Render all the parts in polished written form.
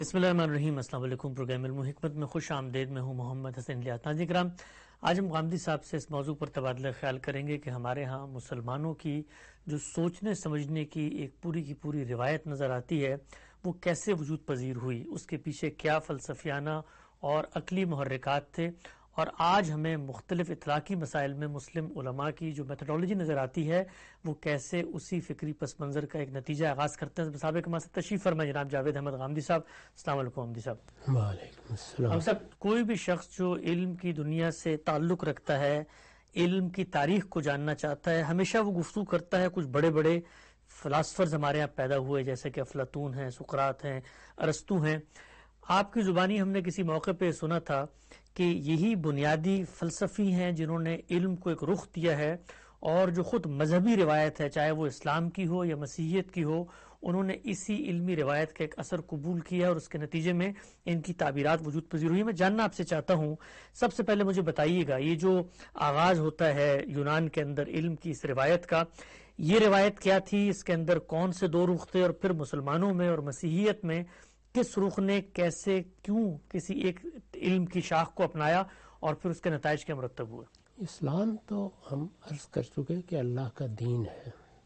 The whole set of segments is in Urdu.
بسم اللہ الرحمن الرحیم۔ السلام علیکم۔ پروگرام علم و حکمت میں خوش آمدید۔ میں ہوں محمد حسن الیاس۔ ناظرین کرام، آج ہم غامدی صاحب سے اس موضوع پر تبادلہ خیال کریں گے کہ ہمارے ہاں مسلمانوں کی جو سوچنے سمجھنے کی ایک پوری کی پوری روایت نظر آتی ہے، وہ کیسے وجود پذیر ہوئی، اس کے پیچھے کیا فلسفیانہ اور عقلی محرکات تھے، اور آج ہمیں مختلف اطلاقی مسائل میں مسلم علماء کی جو میتھڈالوجی نظر آتی ہے وہ کیسے اسی فکری پس منظر کا ایک نتیجہ آغاز کرتے ہیں۔ سابق ہمارے ساتھ تشریف فرما جناب جاوید احمد غامدی صاحب۔ السلام علیکم غامدی صاحب۔ وعلیکم السلام۔ ہم سب کوئی بھی شخص جو علم کی دنیا سے تعلق رکھتا ہے، علم کی تاریخ کو جاننا چاہتا ہے، ہمیشہ وہ گفتگو کرتا ہے کچھ بڑے بڑے فلاسفرز ہمارے یہاں پیدا ہوئے، جیسے کہ افلاطون ہیں، سقراط ہیں، ارسطو ہیں۔ آپ کی زبانی ہم نے کسی موقع پہ سنا تھا کہ یہی بنیادی فلسفی ہیں جنہوں نے علم کو ایک رخ دیا ہے، اور جو خود مذہبی روایت ہے، چاہے وہ اسلام کی ہو یا مسیحیت کی ہو، انہوں نے اسی علمی روایت کا ایک اثر قبول کیا اور اس کے نتیجے میں ان کی تعبیرات وجود پذیر ہوئی۔ میں جاننا آپ سے چاہتا ہوں، سب سے پہلے مجھے بتائیے گا، یہ جو آغاز ہوتا ہے یونان کے اندر علم کی اس روایت کا، یہ روایت کیا تھی، اس کے اندر کون سے دو رخ تھے، اور پھر مسلمانوں میں اور مسیحیت میں کس رخ نے کیسے کیوں کسی ایک علم کی شاخ کو اپنایا، اور پھر اس کے نتائج کیا مرتب ہوئے؟ اسلام تو ہم عرض کر چکے کہ اللہ کا دین ہے۔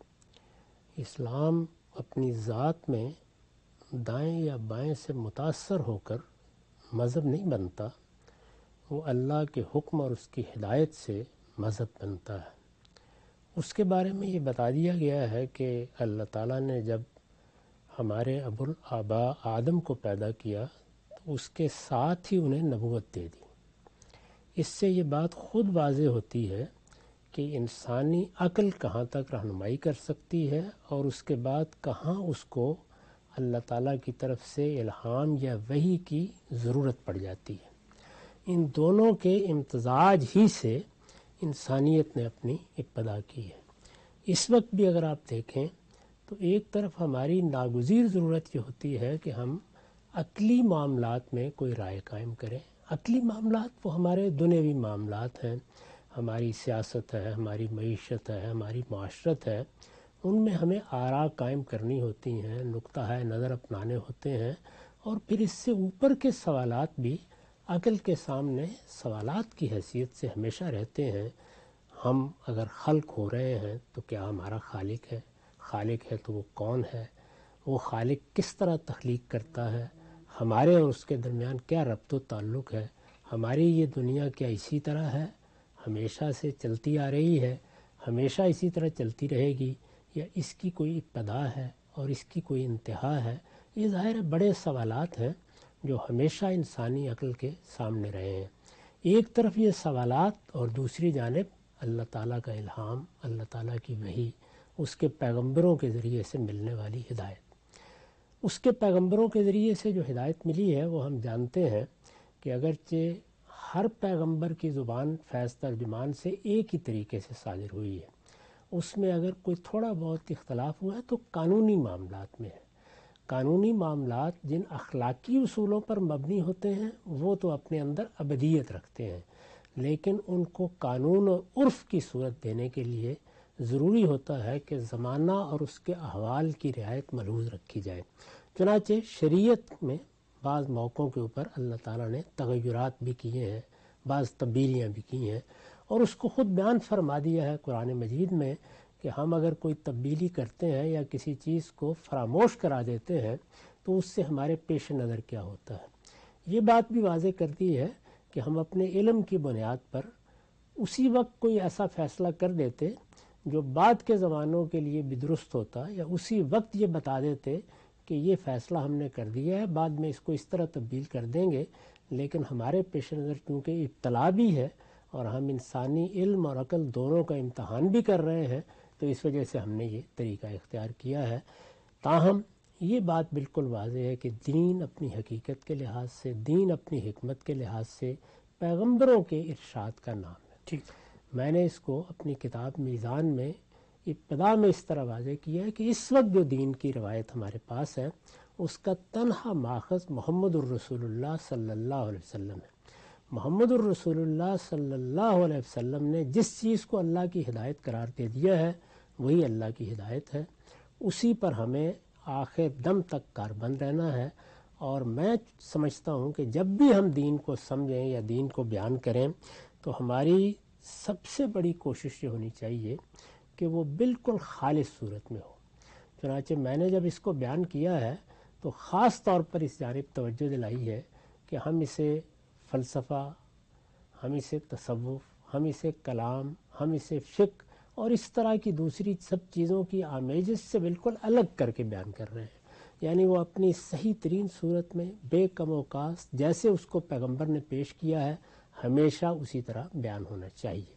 اسلام اپنی ذات میں دائیں یا بائیں سے متاثر ہو کر مذہب نہیں بنتا، وہ اللہ کے حکم اور اس کی ہدایت سے مذہب بنتا ہے۔ اس کے بارے میں یہ بتا دیا گیا ہے کہ اللہ تعالیٰ نے جب ہمارے ابو الآباء آدم کو پیدا کیا تو اس کے ساتھ ہی انہیں نبوت دے دی۔ اس سے یہ بات خود واضح ہوتی ہے کہ انسانی عقل کہاں تک رہنمائی کر سکتی ہے، اور اس کے بعد کہاں اس کو اللہ تعالیٰ کی طرف سے الہام یا وحی کی ضرورت پڑ جاتی ہے۔ ان دونوں کے امتزاج ہی سے انسانیت نے اپنی ابتدا کی ہے۔ اس وقت بھی اگر آپ دیکھیں تو ایک طرف ہماری ناگزیر ضرورت یہ ہوتی ہے کہ ہم عقلی معاملات میں کوئی رائے قائم کریں۔ عقلی معاملات وہ ہمارے دنیوی معاملات ہیں، ہماری سیاست ہے، ہماری معیشت ہے، ہماری معاشرت ہے، ان میں ہمیں آراء قائم کرنی ہوتی ہیں، نقطہ نظر اپنانے ہوتے ہیں، اور پھر اس سے اوپر کے سوالات بھی عقل کے سامنے سوالات کی حیثیت سے ہمیشہ رہتے ہیں۔ ہم اگر خلق ہو رہے ہیں تو کیا ہمارا خالق ہے؟ خالق ہے تو وہ کون ہے؟ وہ خالق کس طرح تخلیق کرتا ہے؟ ہمارے اور اس کے درمیان کیا ربط و تعلق ہے؟ ہماری یہ دنیا کیا اسی طرح ہے، ہمیشہ سے چلتی آ رہی ہے، ہمیشہ اسی طرح چلتی رہے گی، یا اس کی کوئی ابتدا ہے اور اس کی کوئی انتہا ہے؟ یہ ظاہر بڑے سوالات ہیں جو ہمیشہ انسانی عقل کے سامنے رہے ہیں۔ ایک طرف یہ سوالات، اور دوسری جانب اللہ تعالیٰ کا الہام، اللہ تعالیٰ کی وحی، اس کے پیغمبروں کے ذریعے سے ملنے والی ہدایت۔ اس کے پیغمبروں کے ذریعے سے جو ہدایت ملی ہے وہ ہم جانتے ہیں کہ اگرچہ ہر پیغمبر کی زبان فیض ترجمان سے ایک ہی طریقے سے صادر ہوئی ہے، اس میں اگر کوئی تھوڑا بہت اختلاف ہوا ہے تو قانونی معاملات میں ہے۔ قانونی معاملات جن اخلاقی اصولوں پر مبنی ہوتے ہیں وہ تو اپنے اندر ابدیت رکھتے ہیں، لیکن ان کو قانون اور عرف کی صورت دینے کے لیے ضروری ہوتا ہے کہ زمانہ اور اس کے احوال کی رعایت ملحوظ رکھی جائے۔ چنانچہ شریعت میں بعض موقعوں کے اوپر اللہ تعالیٰ نے تغیرات بھی کیے ہیں، بعض تبدیلیاں بھی کی ہیں، اور اس کو خود بیان فرما دیا ہے قرآن مجید میں کہ ہم اگر کوئی تبدیلی کرتے ہیں یا کسی چیز کو فراموش کرا دیتے ہیں تو اس سے ہمارے پیش نظر کیا ہوتا ہے۔ یہ بات بھی واضح کرتی ہے کہ ہم اپنے علم کی بنیاد پر اسی وقت کوئی ایسا فیصلہ کر دیتے جو بعد کے زمانوں کے لیے بھی درست ہوتا، یا اسی وقت یہ بتا دیتے کہ یہ فیصلہ ہم نے کر دیا ہے، بعد میں اس کو اس طرح تبدیل کر دیں گے، لیکن ہمارے پیش نظر چونکہ ابتلا بھی ہے اور ہم انسانی علم اور عقل دونوں کا امتحان بھی کر رہے ہیں، تو اس وجہ سے ہم نے یہ طریقہ اختیار کیا ہے۔ تاہم یہ بات بالکل واضح ہے کہ دین اپنی حقیقت کے لحاظ سے، دین اپنی حکمت کے لحاظ سے پیغمبروں کے ارشاد کا نام ہے۔ ٹھیک، میں نے اس کو اپنی کتاب میزان میں ابتدا میں اس طرح واضح کیا ہے کہ اس وقت جو دین کی روایت ہمارے پاس ہے اس کا تنہا ماخذ محمد الرسول اللہ صلی اللہ علیہ وسلم ہے۔ محمد الرسول اللہ صلی اللہ علیہ وسلم نے جس چیز کو اللہ کی ہدایت قرار دے دیا ہے وہی اللہ کی ہدایت ہے، اسی پر ہمیں آخر دم تک کاربند رہنا ہے، اور میں سمجھتا ہوں کہ جب بھی ہم دین کو سمجھیں یا دین کو بیان کریں تو ہماری سب سے بڑی کوشش یہ ہونی چاہیے کہ وہ بالکل خالص صورت میں ہو. چنانچہ میں نے جب اس کو بیان کیا ہے تو خاص طور پر اس جانب توجہ دلائی ہے کہ ہم اسے فلسفہ، ہم اسے تصوف، ہم اسے کلام، ہم اسے فقہ اور اس طرح کی دوسری سب چیزوں کی آمیزش سے بالکل الگ کر کے بیان کر رہے ہیں. یعنی وہ اپنی صحیح ترین صورت میں بے کم و کاست جیسے اس کو پیغمبر نے پیش کیا ہے ہمیشہ اسی طرح بیان ہونا چاہیے.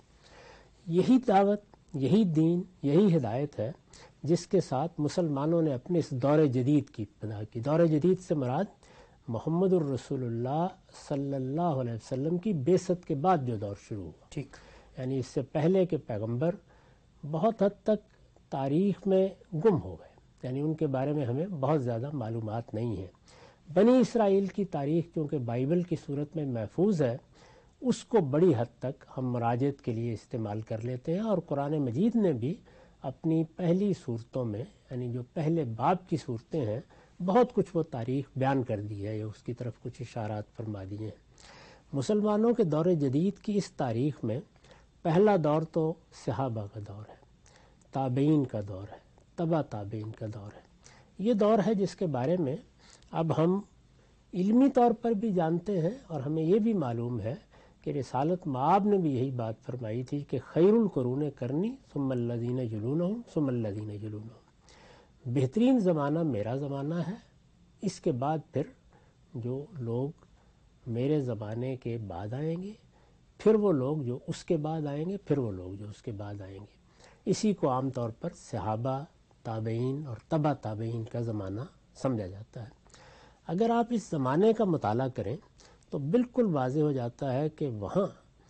یہی دعوت، یہی دین، یہی ہدایت ہے جس کے ساتھ مسلمانوں نے اپنے اس دور جدید کی ابتدا کی. دور جدید سے مراد محمد الرسول اللہ صلی اللہ علیہ وسلم کی بعثت کے بعد جو دور شروع ہوا. ٹھیک. یعنی اس سے پہلے کے پیغمبر بہت حد تک تاریخ میں گم ہو گئے، یعنی ان کے بارے میں ہمیں بہت زیادہ معلومات نہیں ہیں. بنی اسرائیل کی تاریخ چونکہ بائبل کی صورت میں محفوظ ہے، اس کو بڑی حد تک ہم مراجعت کے لیے استعمال کر لیتے ہیں، اور قرآن مجید نے بھی اپنی پہلی صورتوں میں، یعنی جو پہلے باب کی صورتیں ہیں، بہت کچھ وہ تاریخ بیان کر دی ہے یا اس کی طرف کچھ اشارات فرما دیے ہیں. مسلمانوں کے دور جدید کی اس تاریخ میں پہلا دور تو صحابہ کا دور ہے، تابعین کا دور ہے، تبع تابعین کا دور ہے. یہ دور ہے جس کے بارے میں اب ہم علمی طور پر بھی جانتے ہیں، اور ہمیں یہ بھی معلوم ہے کہ رسالت مآب نے بھی یہی بات فرمائی تھی کہ خیر القرون کرنی ثم الذین یلونہم ثم الذین یلونہم، بہترین زمانہ میرا زمانہ ہے، اس کے بعد پھر جو لوگ میرے زمانے کے بعد آئیں گے، پھر وہ لوگ جو اس کے بعد آئیں گے، پھر وہ لوگ جو اس کے بعد آئیں گے. اسی کو عام طور پر صحابہ، تابعین اور تبع تابعین کا زمانہ سمجھا جاتا ہے. اگر آپ اس زمانے کا مطالعہ کریں تو بالکل واضح ہو جاتا ہے کہ وہاں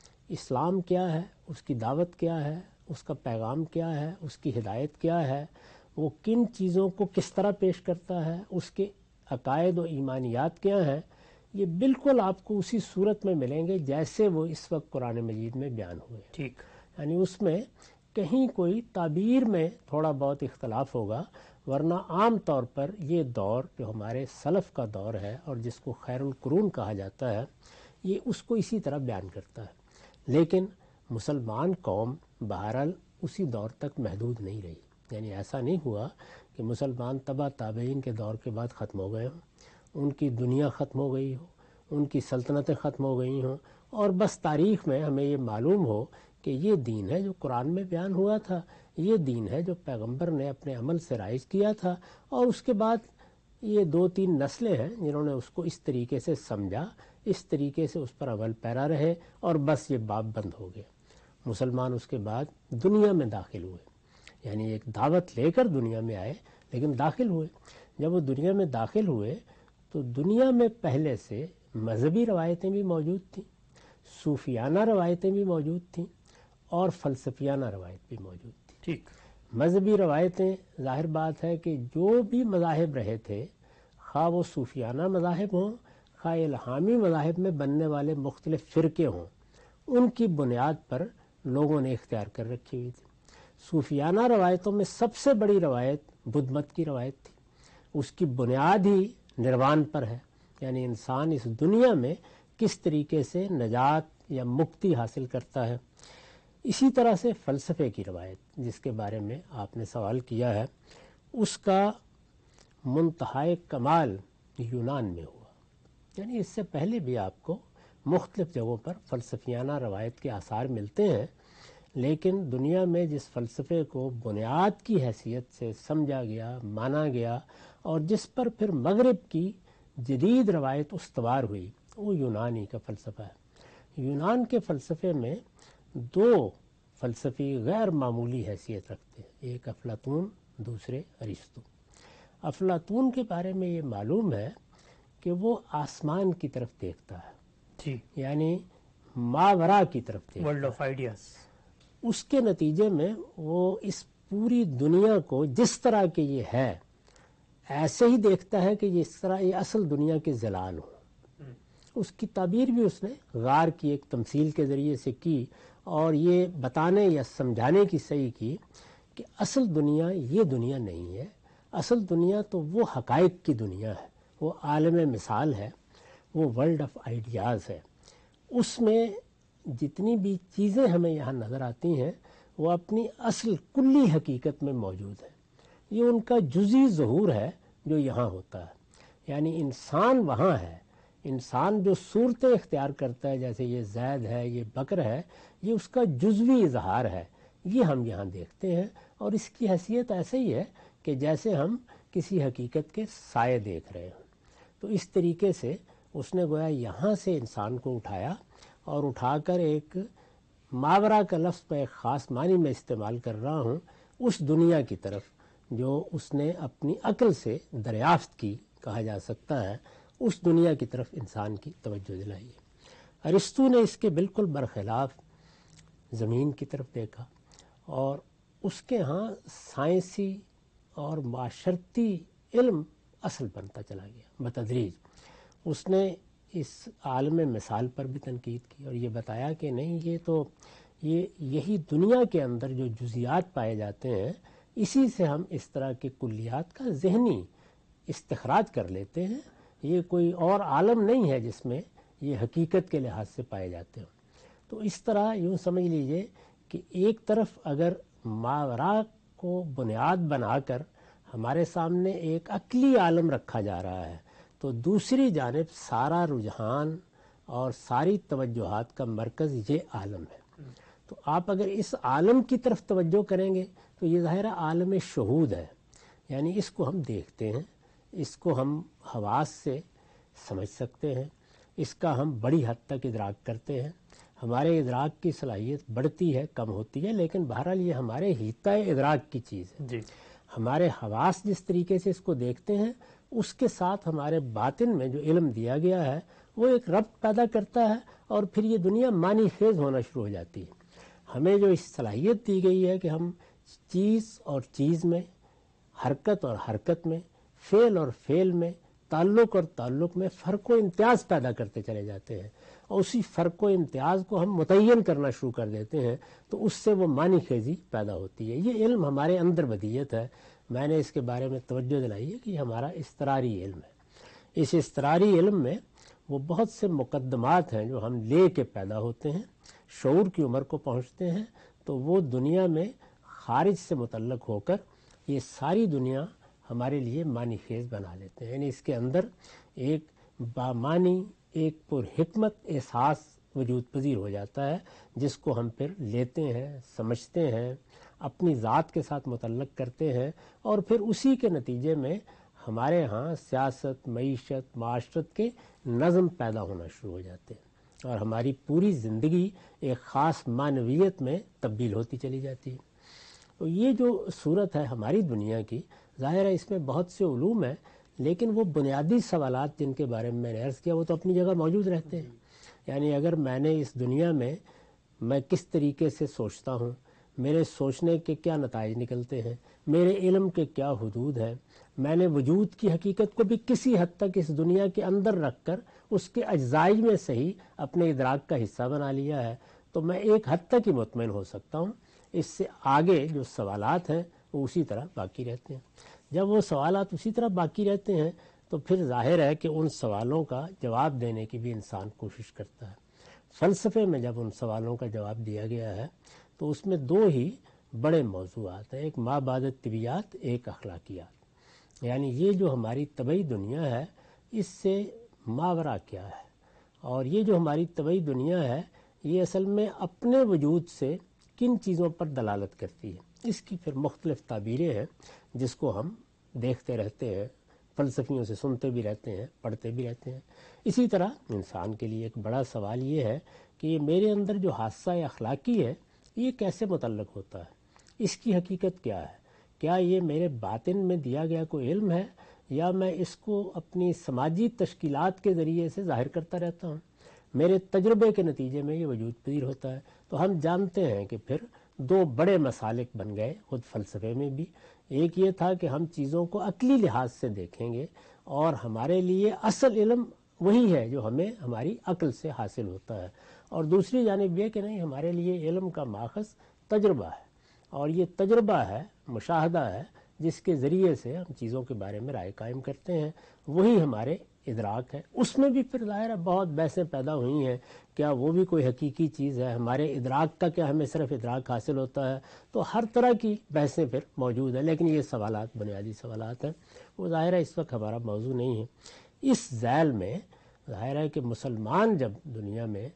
اسلام کیا ہے، اس کی دعوت کیا ہے، اس کا پیغام کیا ہے، اس کی ہدایت کیا ہے، وہ کن چیزوں کو کس طرح پیش کرتا ہے، اس کے عقائد و ایمانیات کیا ہیں. یہ بالکل آپ کو اسی صورت میں ملیں گے جیسے وہ اس وقت قرآن مجید میں بیان ہوئے. ٹھیک. یعنی اس میں کہیں کوئی تعبیر میں تھوڑا بہت اختلاف ہوگا، ورنہ عام طور پر یہ دور جو ہمارے سلف کا دور ہے اور جس کو خیر القرون کہا جاتا ہے، یہ اس کو اسی طرح بیان کرتا ہے. لیکن مسلمان قوم بہرحال اسی دور تک محدود نہیں رہی. یعنی ایسا نہیں ہوا کہ مسلمان تبع تابعین کے دور کے بعد ختم ہو گئے ہوں، ان کی دنیا ختم ہو گئی ہو، ان کی سلطنتیں ختم ہو گئی ہوں، اور بس تاریخ میں ہمیں یہ معلوم ہو کہ یہ دین ہے جو قرآن میں بیان ہوا تھا، یہ دین ہے جو پیغمبر نے اپنے عمل سے رائج کیا تھا، اور اس کے بعد یہ 2-3 نسلیں ہیں جنہوں نے اس کو اس طریقے سے سمجھا، اس طریقے سے اس پر عمل پیرا رہے، اور بس یہ باب بند ہو گیا. مسلمان اس کے بعد دنیا میں داخل ہوئے، یعنی ایک دعوت لے کر دنیا میں آئے لیکن داخل ہوئے. جب وہ دنیا میں داخل ہوئے تو دنیا میں پہلے سے مذہبی روایتیں بھی موجود تھیں، صوفیانہ روایتیں بھی موجود تھیں، اور فلسفیانہ روایت بھی موجود تھی. ٹھیک. مذہبی روایتیں ظاہر بات ہے کہ جو بھی مذاہب رہے تھے، خواہ وہ صوفیانہ مذاہب ہوں، خواہ الہامی مذاہب میں بننے والے مختلف فرقے ہوں، ان کی بنیاد پر لوگوں نے اختیار کر رکھی ہوئی تھی. صوفیانہ روایتوں میں سب سے بڑی روایت بدھ مت کی روایت تھی. اس کی بنیاد ہی نروان پر ہے، یعنی انسان اس دنیا میں کس طریقے سے نجات یا مکتی حاصل کرتا ہے. اسی طرح سے فلسفے کی روایت جس کے بارے میں آپ نے سوال کیا ہے، اس کا منتہائے کمال یونان میں ہوا. یعنی اس سے پہلے بھی آپ کو مختلف جگہوں پر فلسفیانہ روایت کے آثار ملتے ہیں، لیکن دنیا میں جس فلسفے کو بنیاد کی حیثیت سے سمجھا گیا، مانا گیا، اور جس پر پھر مغرب کی جدید روایت استوار ہوئی، وہ یونانی کا فلسفہ ہے. یونان کے فلسفے میں 2 فلسفی غیر معمولی حیثیت رکھتے ہیں، ایک افلاطون، دوسرے ارسطو. افلاطون کے بارے میں یہ معلوم ہے کہ وہ آسمان کی طرف دیکھتا ہے، جی، یعنی ماورا کی طرف دیکھتا ہے، ورلڈ آف آئیڈیاز. اس کے نتیجے میں وہ اس پوری دنیا کو جس طرح کہ یہ ہے ایسے ہی دیکھتا ہے کہ اس طرح یہ اصل دنیا کے ظلال ہوں. اس کی تعبیر بھی اس نے غار کی ایک تمثیل کے ذریعے سے کی، اور یہ بتانے یا سمجھانے کی صحیح کی کہ اصل دنیا یہ دنیا نہیں ہے، اصل دنیا تو وہ حقائق کی دنیا ہے وہ عالم مثال ہے، وہ ورلڈ آف آئیڈیاز ہے۔ اس میں جتنی بھی چیزیں ہمیں یہاں نظر آتی ہیں وہ اپنی اصل کلی حقیقت میں موجود ہیں۔ یہ ان کا جزئی ظہور ہے جو یہاں ہوتا ہے، یعنی انسان وہاں ہے، انسان جو صورتیں اختیار کرتا ہے، جیسے یہ زید ہے، یہ بکر ہے، یہ اس کا جزوی اظہار ہے، یہ ہم یہاں دیکھتے ہیں۔ اور اس کی حیثیت ایسے ہی ہے کہ جیسے ہم کسی حقیقت کے سائے دیکھ رہے ہیں۔ تو اس طریقے سے اس نے گویا یہاں سے انسان کو اٹھایا اور اٹھا کر ایک ماورا کا لفظ میں ایک خاص معنی میں استعمال کر رہا ہوں، اس دنیا کی طرف جو اس نے اپنی عقل سے دریافت کی، کہا جا سکتا ہے، اس دنیا کی طرف انسان کی توجہ دلائی ہے۔ ارسطو نے اس کے بالکل برخلاف زمین کی طرف دیکھا، اور اس کے ہاں سائنسی اور معاشرتی علم اصل بنتا چلا گیا بتدریج۔ اس نے اس عالم مثال پر بھی تنقید کی اور یہ بتایا کہ نہیں، یہی دنیا کے اندر جو جزیات پائے جاتے ہیں، اسی سے ہم اس طرح کے کلیات کا ذہنی استخراج کر لیتے ہیں، یہ کوئی اور عالم نہیں ہے جس میں یہ حقیقت کے لحاظ سے پائے جاتے ہیں۔ تو اس طرح یوں سمجھ لیجئے کہ ایک طرف اگر ماورا کو بنیاد بنا کر ہمارے سامنے ایک عقلی عالم رکھا جا رہا ہے، تو دوسری جانب سارا رجحان اور ساری توجہات کا مرکز یہ عالم ہے۔ تو آپ اگر اس عالم کی طرف توجہ کریں گے تو یہ ظاہر عالم شہود ہے، یعنی اس کو ہم دیکھتے ہیں، اس کو ہم حواس سے سمجھ سکتے ہیں، اس کا ہم بڑی حد تک ادراک کرتے ہیں۔ ہمارے ادراک کی صلاحیت بڑھتی ہے، کم ہوتی ہے، لیکن بہرحال یہ ہمارے حیطۂ ادراک کی چیز ہے۔ جی، ہمارے حواس جس طریقے سے اس کو دیکھتے ہیں، اس کے ساتھ ہمارے باطن میں جو علم دیا گیا ہے وہ ایک ربط پیدا کرتا ہے، اور پھر یہ دنیا معنی خیز ہونا شروع ہو جاتی ہے۔ ہمیں جو اس صلاحیت دی گئی ہے کہ ہم چیز اور چیز میں، حرکت اور حرکت میں، فعل اور فعل میں، تعلق اور تعلق میں فرق و امتیاز پیدا کرتے چلے جاتے ہیں، اور اسی فرق و امتیاز کو ہم متعین کرنا شروع کر دیتے ہیں، تو اس سے وہ معنی خیزی پیدا ہوتی ہے۔ یہ علم ہمارے اندر بدیت ہے۔ میں نے اس کے بارے میں توجہ دلائی ہے کہ یہ ہمارا اضطراری علم ہے۔ اس اضطراری علم میں وہ بہت سے مقدمات ہیں جو ہم لے کے پیدا ہوتے ہیں، شعور کی عمر کو پہنچتے ہیں تو وہ دنیا میں خارج سے متعلق ہو کر یہ ساری دنیا ہمارے لیے معنی خیز بنا لیتے ہیں۔ یعنی اس کے اندر ایک بامانی، ایک پر حکمت احساس وجود پذیر ہو جاتا ہے، جس کو ہم پھر لیتے ہیں، سمجھتے ہیں، اپنی ذات کے ساتھ متعلق کرتے ہیں، اور پھر اسی کے نتیجے میں ہمارے ہاں سیاست، معیشت، معاشرت کے نظم پیدا ہونا شروع ہو جاتے ہیں، اور ہماری پوری زندگی ایک خاص معنویت میں تبدیل ہوتی چلی جاتی ہے۔ تو یہ جو صورت ہے ہماری دنیا کی، ظاہر ہے اس میں بہت سے علوم ہیں، لیکن وہ بنیادی سوالات جن کے بارے میں نے عرض کیا وہ تو اپنی جگہ موجود رہتے ہیں۔ یعنی اگر میں نے اس دنیا میں کس طریقے سے سوچتا ہوں، میرے سوچنے کے کیا نتائج نکلتے ہیں، میرے علم کے کیا حدود ہیں، میں نے وجود کی حقیقت کو بھی کسی حد تک اس دنیا کے اندر رکھ کر اس کے اجزاء میں صحیح اپنے ادراک کا حصہ بنا لیا ہے، تو میں ایک حد تک ہی مطمئن ہو سکتا ہوں۔ اس سے آگے جو سوالات ہیں وہ اسی طرح باقی رہتے ہیں۔ جب وہ سوالات اسی طرح باقی رہتے ہیں تو پھر ظاہر ہے کہ ان سوالوں کا جواب دینے کی بھی انسان کوشش کرتا ہے۔ فلسفے میں جب ان سوالوں کا جواب دیا گیا ہے تو اس میں دو ہی بڑے موضوعات ہیں، ایک ما بعد طبیعت، ایک اخلاقیات۔ یعنی یہ جو ہماری طبعی دنیا ہے اس سے ماورا کیا ہے، اور یہ جو ہماری طبعی دنیا ہے یہ اصل میں اپنے وجود سے کن چیزوں پر دلالت کرتی ہے۔ اس کی پھر مختلف تعبیریں ہیں جس کو ہم دیکھتے رہتے ہیں، فلسفیوں سے سنتے بھی رہتے ہیں، پڑھتے بھی رہتے ہیں۔ اسی طرح انسان کے لیے ایک بڑا سوال یہ ہے کہ یہ میرے اندر جو حادثہ اخلاقی ہے یہ کیسے متعلق ہوتا ہے، اس کی حقیقت کیا ہے، کیا یہ میرے باطن میں دیا گیا کوئی علم ہے، یا میں اس کو اپنی سماجی تشکیلات کے ذریعے سے ظاہر کرتا رہتا ہوں، میرے تجربے کے نتیجے میں یہ وجود پذیر ہوتا ہے۔ تو ہم جانتے ہیں کہ پھر دو بڑے مسالک بن گئے خود فلسفے میں بھی۔ ایک یہ تھا کہ ہم چیزوں کو عقلی لحاظ سے دیکھیں گے، اور ہمارے لیے اصل علم وہی ہے جو ہمیں ہماری عقل سے حاصل ہوتا ہے، اور دوسری جانب یہ کہ نہیں، ہمارے لیے علم کا ماخذ تجربہ ہے، اور یہ تجربہ ہے، مشاہدہ ہے، جس کے ذریعے سے ہم چیزوں کے بارے میں رائے قائم کرتے ہیں، وہی ہمارے ادراک ہے۔ اس میں بھی پھر ظاہر ہے بہت بحثیں پیدا ہوئی ہیں، کیا وہ بھی کوئی حقیقی چیز ہے؟ ہمارے ادراک کا کیا ہمیں صرف ادراک حاصل ہوتا ہے؟ تو ہر طرح کی بحثیں پھر موجود ہیں، لیکن یہ سوالات بنیادی سوالات ہیں، وہ ظاہر ہے اس وقت ہمارا موضوع نہیں ہے۔ اس ذیل میں ظاہر ہے کہ مسلمان جب دنیا میں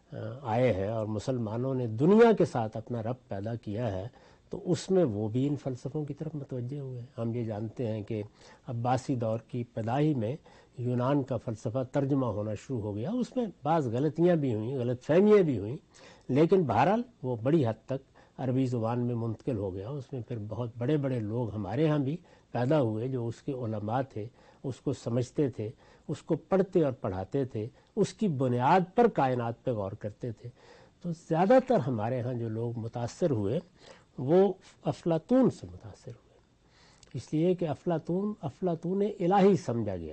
آئے ہیں اور مسلمانوں نے دنیا کے ساتھ اپنا ربط پیدا کیا ہے، تو اس میں وہ بھی ان فلسفوں کی طرف متوجہ ہوئے۔ ہم یہ جانتے ہیں کہ عباسی دور کی ابتدائی میں یونان کا فلسفہ ترجمہ ہونا شروع ہو گیا، اس میں بعض غلطیاں بھی ہوئیں، غلط فہمیاں بھی ہوئیں، لیکن بہرحال وہ بڑی حد تک عربی زبان میں منتقل ہو گیا۔ اس میں پھر بہت بڑے بڑے لوگ ہمارے ہاں بھی پیدا ہوئے جو اس کے علماء تھے، اس کو سمجھتے تھے، اس کو پڑھتے اور پڑھاتے تھے، اس کی بنیاد پر کائنات پہ غور کرتے تھے۔ تو زیادہ تر ہمارے ہاں جو لوگ متاثر ہوئے وہ افلاطون سے متاثر ہوئے، اس لیے کہ افلاطون الہی سمجھا گیا،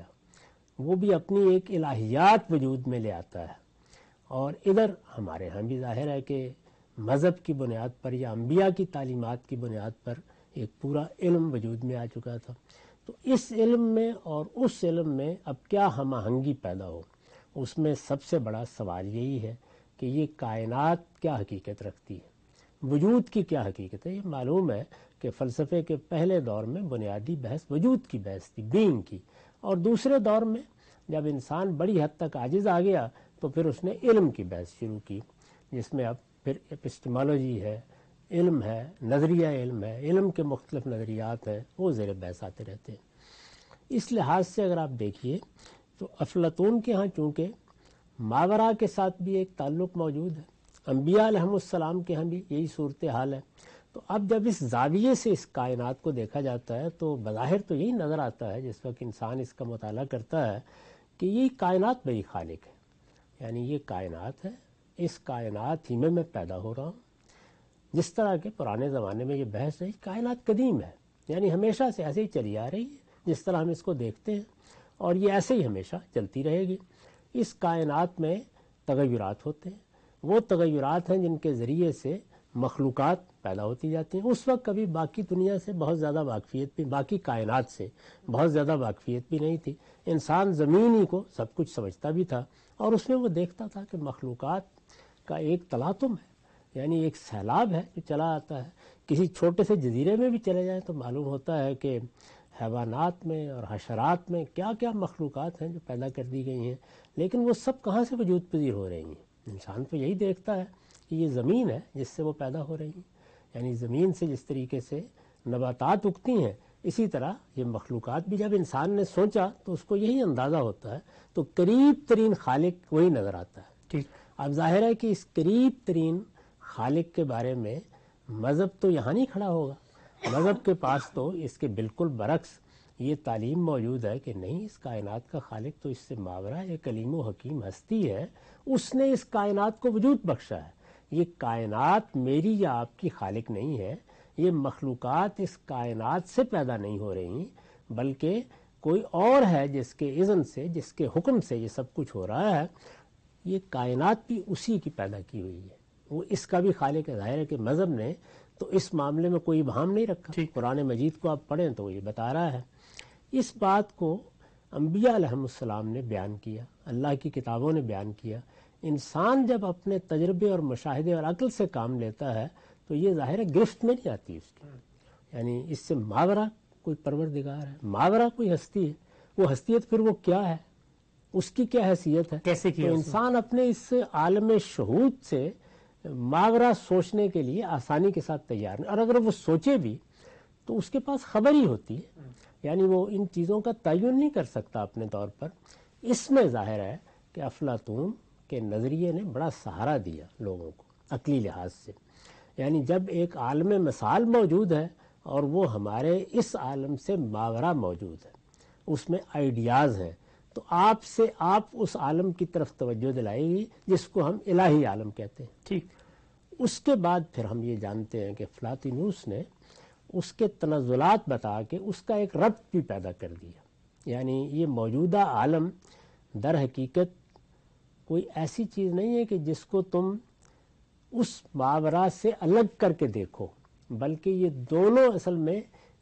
وہ بھی اپنی ایک الہیات وجود میں لے آتا ہے۔ اور ادھر ہمارے ہاں بھی ظاہر ہے کہ مذہب کی بنیاد پر یا انبیاء کی تعلیمات کی بنیاد پر ایک پورا علم وجود میں آ چکا تھا۔ تو اس علم میں اور اس علم میں اب کیا ہم آہنگی پیدا ہو، اس میں سب سے بڑا سوال یہی ہے کہ یہ کائنات کیا حقیقت رکھتی ہے، وجود کی کیا حقیقت ہے۔ یہ معلوم ہے کہ فلسفے کے پہلے دور میں بنیادی بحث وجود کی بحث تھی، بینگ کی، اور دوسرے دور میں جب انسان بڑی حد تک عاجز آ گیا تو پھر اس نے علم کی بحث شروع کی، جس میں اب پھر اپسٹمالوجی ہے، علم ہے، نظریہ علم ہے، علم کے مختلف نظریات ہیں، وہ زیر بحث آتے رہتے ہیں۔ اس لحاظ سے اگر آپ دیکھیے تو افلاطون کے ہاں چونکہ ماورا کے ساتھ بھی ایک تعلق موجود ہے، انبیاء علیہم السلام کے ہاں بھی یہی صورتحال ہے۔ تو اب جب اس زاویے سے اس کائنات کو دیکھا جاتا ہے تو بظاہر تو یہی نظر آتا ہے جس وقت انسان اس کا مطالعہ کرتا ہے کہ یہ کائنات میری خالق ہے، یعنی یہ کائنات ہے، اس کائنات ہی میں پیدا ہو رہا ہوں۔ جس طرح کے پرانے زمانے میں یہ بحث رہی، کائنات قدیم ہے، یعنی ہمیشہ سے ایسے ہی چلی آ رہی ہے جس طرح ہم اس کو دیکھتے ہیں، اور یہ ایسے ہی ہمیشہ چلتی رہے گی۔ اس کائنات میں تغیرات ہوتے ہیں، وہ تغیرات ہیں جن کے ذریعے سے مخلوقات پیدا ہوتی جاتی ہیں۔ اس وقت کبھی باقی دنیا سے بہت زیادہ واقفیت بھی، باقی کائنات سے بہت زیادہ واقفیت بھی نہیں تھی، انسان زمین ہی کو سب کچھ سمجھتا بھی تھا، اور اس میں وہ دیکھتا تھا کہ مخلوقات کا ایک تلاطم ہے، یعنی ایک سیلاب ہے جو چلا آتا ہے۔ کسی چھوٹے سے جزیرے میں بھی چلے جائیں تو معلوم ہوتا ہے کہ حیوانات میں اور حشرات میں کیا کیا مخلوقات ہیں جو پیدا کر دی گئی ہیں، لیکن وہ سب کہاں سے وجود پذیر ہو رہی ہیں؟ انسان تو یہی دیکھتا ہے کہ یہ زمین ہے جس سے وہ پیدا ہو رہی ہیں، یعنی زمین سے جس طریقے سے نباتات اگتی ہیں، اسی طرح یہ مخلوقات بھی جب انسان نے سوچا تو اس کو یہی اندازہ ہوتا ہے، تو قریب ترین خالق وہی نظر آتا ہے۔ ٹھیک، اب ظاہر ہے کہ اس قریب ترین خالق کے بارے میں مذہب تو یہاں نہیں کھڑا ہوگا، مذہب کے پاس تو اس کے بالکل برعکس یہ تعلیم موجود ہے کہ نہیں، اس کائنات کا خالق تو اس سے ماورا ایک علیم و حکیم ہستی ہے، اس نے اس کائنات کو وجود بخشا ہے۔ یہ کائنات میری یا آپ کی خالق نہیں ہے، یہ مخلوقات اس کائنات سے پیدا نہیں ہو رہی، بلکہ کوئی اور ہے جس کے اذن سے، جس کے حکم سے یہ سب کچھ ہو رہا ہے۔ یہ کائنات بھی اسی کی پیدا کی ہوئی ہے، وہ اس کا بھی خالق ہے۔ ظاہر ہے کہ مذہب نے تو اس معاملے میں کوئی ابہام نہیں رکھا، قرآن مجید کو آپ پڑھیں تو یہ بتا رہا ہے۔ اس بات کو انبیاء علیہم السلام نے بیان کیا، اللہ کی کتابوں نے بیان کیا۔ انسان جب اپنے تجربے اور مشاہدے اور عقل سے کام لیتا ہے تو یہ ظاہر ہے گرفت میں نہیں آتی اس کی، یعنی اس سے ماورا کوئی پروردگار ہے، ماورا کوئی ہستی ہے، وہ حیثیت پھر وہ کیا ہے، اس کی کیا حیثیت ہے، کیسے تو کیا انسان اپنے اس عالم شہود سے ماورا سوچنے کے لیے آسانی کے ساتھ تیار ہے، اور اگر وہ سوچے بھی تو اس کے پاس خبر ہی ہوتی ہے، یعنی وہ ان چیزوں کا تعین نہیں کر سکتا اپنے طور پر۔ اس میں ظاہر ہے کہ افلاطون کے نظریے نے بڑا سہارا دیا لوگوں کو عقلی لحاظ سے، یعنی جب ایک عالم مثال موجود ہے اور وہ ہمارے اس عالم سے ماورا موجود ہے، اس میں آئیڈیاز ہیں، تو آپ اس عالم کی طرف توجہ دلائے گی جس کو ہم الہی عالم کہتے ہیں۔ ٹھیک، اس کے بعد پھر ہم یہ جانتے ہیں کہ افلاطونوس نے اس کے تنزلات بتا کے اس کا ایک ربط بھی پیدا کر دیا، یعنی یہ موجودہ عالم در حقیقت کوئی ایسی چیز نہیں ہے کہ جس کو تم اس ماورا سے الگ کر کے دیکھو، بلکہ یہ دونوں اصل میں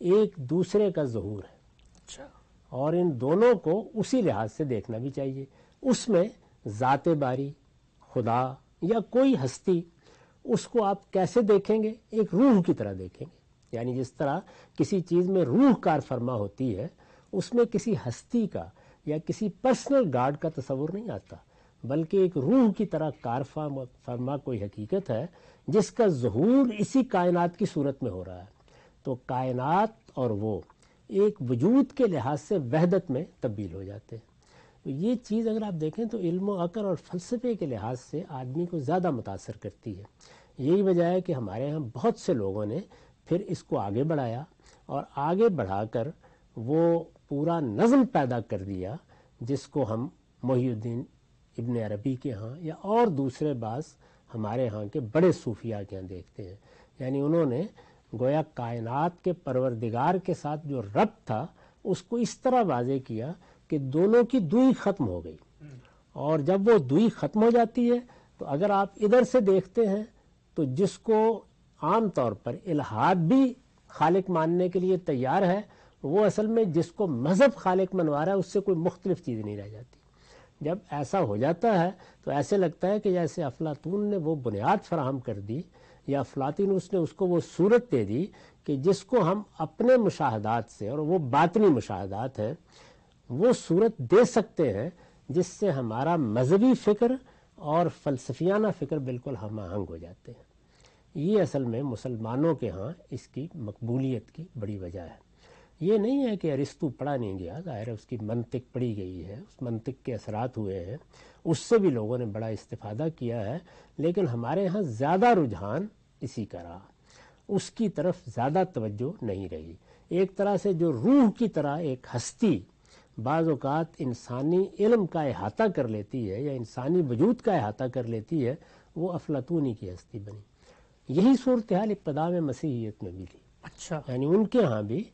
ایک دوسرے کا ظہور ہے، اچھا، اور ان دونوں کو اسی لحاظ سے دیکھنا بھی چاہیے۔ اس میں ذات باری، خدا یا کوئی ہستی، اس کو آپ کیسے دیکھیں گے؟ ایک روح کی طرح دیکھیں گے، یعنی جس طرح کسی چیز میں روح کار فرما ہوتی ہے، اس میں کسی ہستی کا یا کسی پرسنل گاڈ کا تصور نہیں آتا، بلکہ ایک روح کی طرح کار فرما کوئی حقیقت ہے جس کا ظہور اسی کائنات کی صورت میں ہو رہا ہے۔ تو کائنات اور وہ ایک وجود کے لحاظ سے وحدت میں تبدیل ہو جاتے ہیں۔ تو یہ چیز اگر آپ دیکھیں تو علم و عقل اور فلسفے کے لحاظ سے آدمی کو زیادہ متاثر کرتی ہے۔ یہی وجہ ہے کہ ہمارے ہاں بہت سے لوگوں نے پھر اس کو آگے بڑھایا، اور آگے بڑھا کر وہ پورا نظم پیدا کر دیا جس کو ہم محی الدین ابن عربی کے ہاں یا اور دوسرے بعض ہمارے ہاں کے بڑے صوفیاء کے ہاں دیکھتے ہیں۔ یعنی انہوں نے گویا کائنات کے پروردگار کے ساتھ جو ربط تھا اس کو اس طرح واضح کیا کہ دونوں کی دوئی ختم ہو گئی، اور جب وہ دوئی ختم ہو جاتی ہے تو اگر آپ ادھر سے دیکھتے ہیں تو جس کو عام طور پر الحاد بھی خالق ماننے کے لیے تیار ہے، وہ اصل میں جس کو مذہب خالق منوا رہا ہے اس سے کوئی مختلف چیز نہیں رہ جاتی۔ جب ایسا ہو جاتا ہے تو ایسے لگتا ہے کہ جیسے افلاطون نے وہ بنیاد فراہم کر دی، یا افلاطون نے اس کو وہ صورت دے دی کہ جس کو ہم اپنے مشاہدات سے، اور وہ باطنی مشاہدات ہیں، وہ صورت دے سکتے ہیں جس سے ہمارا مذہبی فکر اور فلسفیانہ فکر بالکل ہم آہنگ ہو جاتے ہیں۔ یہ اصل میں مسلمانوں کے ہاں اس کی مقبولیت کی بڑی وجہ ہے۔ یہ نہیں ہے کہ ارسطو پڑھا نہیں گیا، ظاہر ہے اس کی منطق پڑھی گئی ہے، اس منطق کے اثرات ہوئے ہیں، اس سے بھی لوگوں نے بڑا استفادہ کیا ہے، لیکن ہمارے ہاں زیادہ رجحان اسی کا رہا، اس کی طرف زیادہ توجہ نہیں رہی۔ ایک طرح سے جو روح کی طرح ایک ہستی بعض اوقات انسانی علم کا احاطہ کر لیتی ہے یا انسانی وجود کا احاطہ کر لیتی ہے، وہ افلاطونی کی ہستی بنی۔ یہی صورتحال ابتدا میں مسیحیت میں بھی تھی۔ اچھا، یعنی ان کے ہاں بھی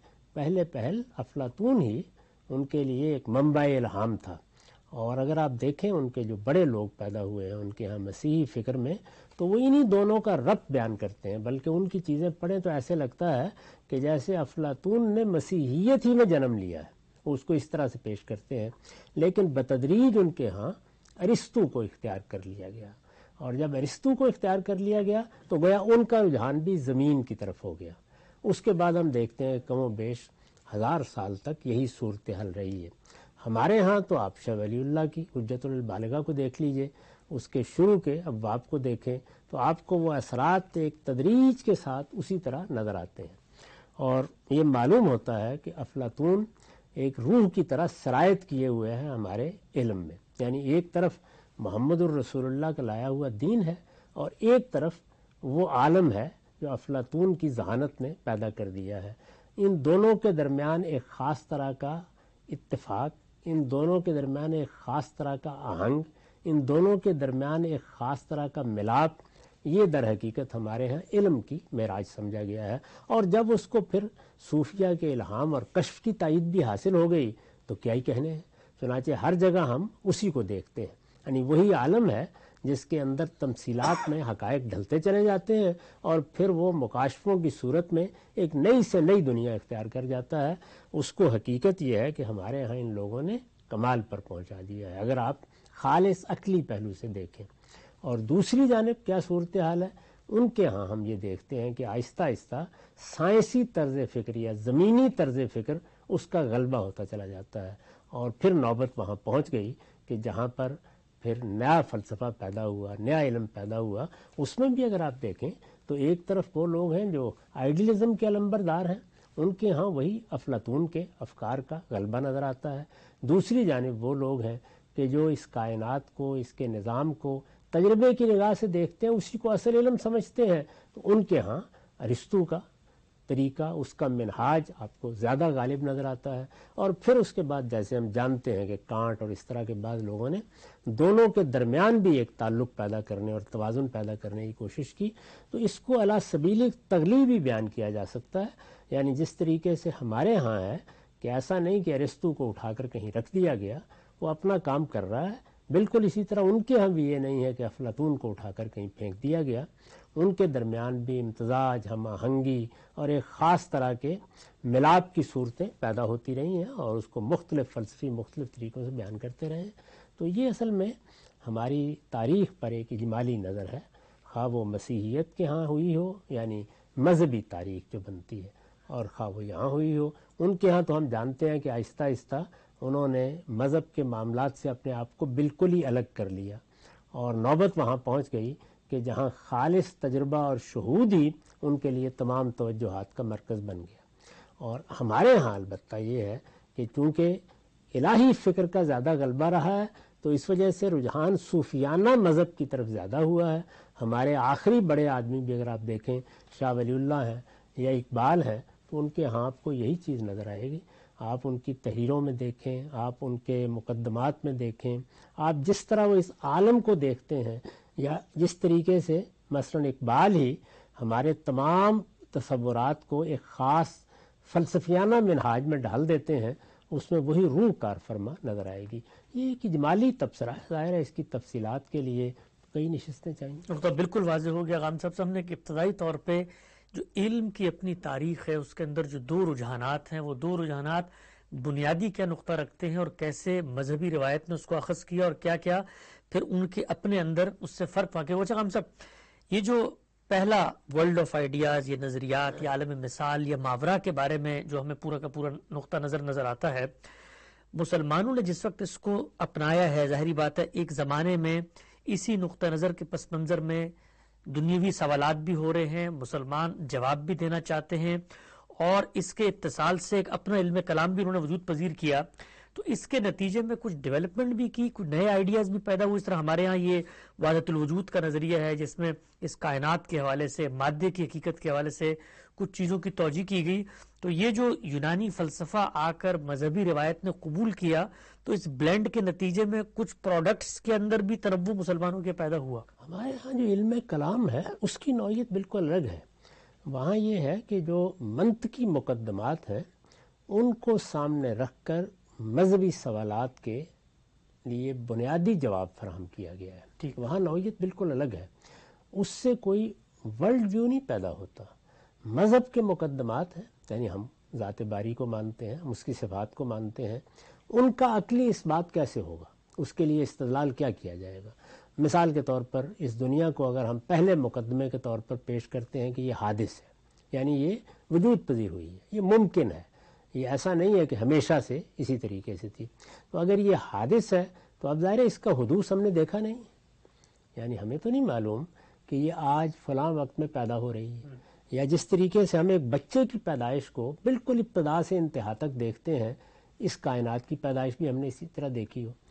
پہل افلاطون ہی ان کے لیے ایک منبع الہام تھا، اور اگر آپ دیکھیں ان کے جو بڑے لوگ پیدا ہوئے ہیں ان کے ہاں مسیحی فکر میں، تو وہ انہی دونوں کا ربط بیان کرتے ہیں، بلکہ ان کی چیزیں پڑھیں تو ایسے لگتا ہے کہ جیسے افلاطون نے مسیحیت ہی میں جنم لیا ہے، وہ اس کو اس طرح سے پیش کرتے ہیں۔ لیکن بتدریج ان کے ہاں ارسطو کو اختیار کر لیا گیا، اور جب ارسطو کو اختیار کر لیا گیا تو گویا ان کا رجحان بھی زمین کی طرف ہو گیا۔ اس کے بعد ہم دیکھتے ہیں کم و بیش 1000 سال تک یہی صورتحال رہی ہے۔ ہمارے ہاں تو آپ شاہ ولی اللہ کی حجت البالغہ کو دیکھ لیجئے، اس کے شروع کے ابواب کو دیکھیں تو آپ کو وہ اثرات ایک تدریج کے ساتھ اسی طرح نظر آتے ہیں، اور یہ معلوم ہوتا ہے کہ افلاطون ایک روح کی طرح سرایت کیے ہوئے ہیں ہمارے علم میں۔ یعنی ایک طرف محمد الرسول اللہ کا لایا ہوا دین ہے، اور ایک طرف وہ عالم ہے جو افلاطون کی ذہانت نے پیدا کر دیا ہے۔ ان دونوں کے درمیان ایک خاص طرح کا اتفاق، ان دونوں کے درمیان ایک خاص طرح کا آہنگ، ان دونوں کے درمیان ایک خاص طرح کا ملاپ، یہ در حقیقت ہمارے ہاں علم کی معراج سمجھا گیا ہے۔ اور جب اس کو پھر صوفیہ کے الہام اور کشف کی تائید بھی حاصل ہو گئی تو کیا ہی کہنے ہیں، چنانچہ ہر جگہ ہم اسی کو دیکھتے ہیں۔ یعنی وہی عالم ہے جس کے اندر تمثیلات میں حقائق ڈھلتے چلے جاتے ہیں، اور پھر وہ مکاشفوں کی صورت میں ایک نئی سے نئی دنیا اختیار کر جاتا ہے۔ اس کو حقیقت یہ ہے کہ ہمارے ہاں ان لوگوں نے کمال پر پہنچا دیا ہے، اگر آپ خالص عقلی پہلو سے دیکھیں۔ اور دوسری جانب کیا صورتحال ہے؟ ان کے ہاں ہم یہ دیکھتے ہیں کہ آہستہ آہستہ سائنسی طرز فکر یا زمینی طرز فکر اس کا غلبہ ہوتا چلا جاتا ہے، اور پھر نوبت وہاں پہنچ گئی کہ جہاں پر پھر نیا فلسفہ پیدا ہوا، نیا علم پیدا ہوا۔ اس میں بھی اگر آپ دیکھیں تو ایک طرف وہ لوگ ہیں جو آئیڈیلزم کے علمبردار ہیں، ان کے ہاں وہی افلاطون کے افکار کا غلبہ نظر آتا ہے۔ دوسری جانب وہ لوگ ہیں کہ جو اس کائنات کو، اس کے نظام کو تجربے کی نگاہ سے دیکھتے ہیں، اسی کو اصل علم سمجھتے ہیں، تو ان کے ہاں ارسطو کا طریقہ، اس کا منہاج آپ کو زیادہ غالب نظر آتا ہے۔ اور پھر اس کے بعد جیسے ہم جانتے ہیں کہ کانٹ اور اس طرح کے بعض لوگوں نے دونوں کے درمیان بھی ایک تعلق پیدا کرنے اور توازن پیدا کرنے کی کوشش کی، تو اس کو علی سبیل تغلیب بھی بیان کیا جا سکتا ہے۔ یعنی جس طریقے سے ہمارے ہاں ہے کہ ایسا نہیں کہ ارسطو کو اٹھا کر کہیں رکھ دیا گیا، وہ اپنا کام کر رہا ہے، بالکل اسی طرح ان کے ہاں بھی یہ نہیں ہے کہ افلاطون کو اٹھا کر کہیں پھینک دیا گیا۔ ان کے درمیان بھی امتزاج، ہم آہنگی اور ایک خاص طرح کے ملاپ کی صورتیں پیدا ہوتی رہی ہیں اور اس کو مختلف فلسفی مختلف طریقوں سے بیان کرتے رہے ہیں. تو یہ اصل میں ہماری تاریخ پر ایک اجمالی نظر ہے، خواہ وہ مسیحیت کے ہاں ہوئی ہو، یعنی مذہبی تاریخ جو بنتی ہے، اور خواہ وہ یہاں ہوئی ہو. ان کے ہاں تو ہم جانتے ہیں کہ آہستہ آہستہ انہوں نے مذہب کے معاملات سے اپنے آپ کو بالکل ہی الگ کر لیا اور نوبت وہاں پہنچ گئی کہ جہاں خالص تجربہ اور شہود ہی ان کے لیے تمام توجہات کا مرکز بن گیا. اور ہمارے ہاں البتہ یہ ہے کہ چونکہ الہی فکر کا زیادہ غلبہ رہا ہے تو اس وجہ سے رجحان صوفیانہ مذہب کی طرف زیادہ ہوا ہے. ہمارے آخری بڑے آدمی بھی اگر آپ دیکھیں، شاہ ولی اللہ ہیں یا اقبال ہیں، تو ان کے ہاں آپ کو یہی چیز نظر آئے گی. آپ ان کی تحریروں میں دیکھیں، آپ ان کے مقدمات میں دیکھیں، آپ جس طرح وہ اس عالم کو دیکھتے ہیں، یا جس طریقے سے مثلا اقبال ہی ہمارے تمام تصورات کو ایک خاص فلسفیانہ منہاج میں ڈال دیتے ہیں، اس میں وہی روح کار فرما نظر آئے گی. یہ ایک اجمالی تبصرہ ہے، ظاہر ہے اس کی تفصیلات کے لیے کئی نشستیں چاہیے. تو بالکل واضح ہو گیا غام صاحب سامنے کہ ابتدائی طور پہ جو علم کی اپنی تاریخ ہے اس کے اندر جو دو رجحانات ہیں، وہ دو رجحانات بنیادی کیا نقطہ رکھتے ہیں اور کیسے مذہبی روایت نے اس کو اخذ کیا اور کیا کیا پھر ان کے اپنے اندر اس سے فرق واقع ہوا. غام صاحب، یہ جو پہلا ورلڈ آف آئیڈیاز، یہ نظریات، یہ عالم مثال، یہ ماورا کے بارے میں جو ہمیں پورا کا پورا نقطہ نظر آتا ہے، مسلمانوں نے جس وقت اس کو اپنایا ہے، ظاہری بات ہے ایک زمانے میں اسی نقطہ نظر کے پس منظر میں دنیاوی سوالات بھی ہو رہے ہیں، مسلمان جواب بھی دینا چاہتے ہیں، اور اس کے اتصال سے ایک اپنا علم کلام بھی انہوں نے وجود پذیر کیا. تو اس کے نتیجے میں کچھ ڈیولپمنٹ بھی کی، کچھ نئے آئیڈیاز بھی پیدا ہوئے. اس طرح ہمارے ہاں یہ وحدت الوجود کا نظریہ ہے جس میں اس کائنات کے حوالے سے، مادے کی حقیقت کے حوالے سے کچھ چیزوں کی توجیہ کی گئی. تو یہ جو یونانی فلسفہ آ کر مذہبی روایت نے قبول کیا، تو اس بلینڈ کے نتیجے میں کچھ پروڈکٹس کے اندر بھی تنوع مسلمانوں کے پیدا ہوا. ہمارے ہاں جو علم کلام ہے اس کی نوعیت بالکل الگ ہے. وہاں یہ ہے کہ جو منطقی مقدمات ہیں ان کو سامنے رکھ کر مذہبی سوالات کے لیے بنیادی جواب فراہم کیا گیا ہے. وہاں نوعیت بالکل الگ ہے. اس سے کوئی ورلڈ ویو نہیں پیدا ہوتا. مذہب کے مقدمات ہیں، یعنی ہم ذات باری کو مانتے ہیں، ہم اس کی صفات کو مانتے ہیں، ان کا عقلی اس بات کیسے ہوگا، اس کے لیے استدلال کیا کیا جائے گا. مثال کے طور پر اس دنیا کو اگر ہم پہلے مقدمے کے طور پر پیش کرتے ہیں کہ یہ حادث ہے، یعنی یہ وجود پذیر ہوئی ہے، یہ ممکن ہے، یہ ایسا نہیں ہے کہ ہمیشہ سے اسی طریقے سے تھی. تو اگر یہ حادث ہے تو اب ظاہر ہے اس کا حدوث ہم نے دیکھا نہیں، یعنی ہمیں تو نہیں معلوم کہ یہ آج فلاں وقت میں پیدا ہو رہی ہے. یا جس طریقے سے ہم ایک بچے کی پیدائش کو بالکل ابتدا سے انتہا تک دیکھتے ہیں، اس کائنات کی پیدائش بھی ہم نے اسی طرح دیکھی ہو.